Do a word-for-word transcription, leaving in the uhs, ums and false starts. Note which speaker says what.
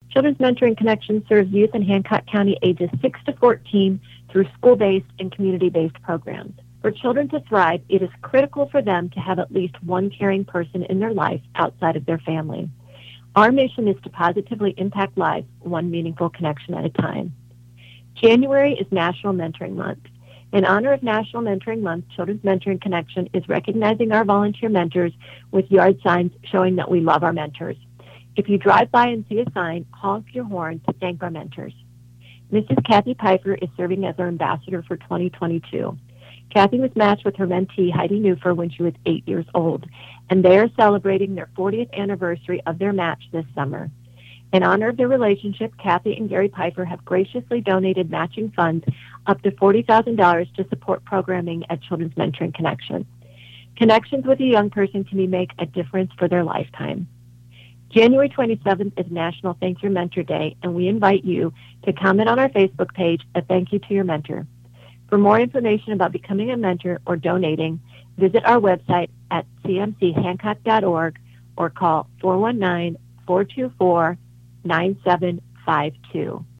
Speaker 1: Children's Mentoring Connection serves youth in Hancock County ages six to fourteen through school-based and community-based programs. For children to thrive, it is critical for them to have at least one caring person in their life outside of their family. Our mission is to positively impact lives, one meaningful connection at a time. January is National Mentoring Month. In honor of National Mentoring Month, Children's Mentoring Connection is recognizing our volunteer mentors with yard signs showing that we love our mentors. If you drive by and see a sign, honk your horn to thank our mentors. Missus Kathy Pfeiffer is serving as our ambassador for twenty twenty-two. Kathy was matched with her mentee, Heidi Newfer, when she was eight years old, and they are celebrating their fortieth anniversary of their match this summer. In honor of their relationship, Kathy and Gary Pfeiffer have graciously donated matching funds up to forty thousand dollars to support programming at Children's Mentoring Connection. Connections with a young person can make a difference for their lifetime. January twenty-seventh is National Thank Your Mentor Day, and we invite you to comment on our Facebook page a thank you to your mentor. For more information about becoming a mentor or donating, visit our website at c m c hancock dot org or call four one nine, four two four, nine seven five two.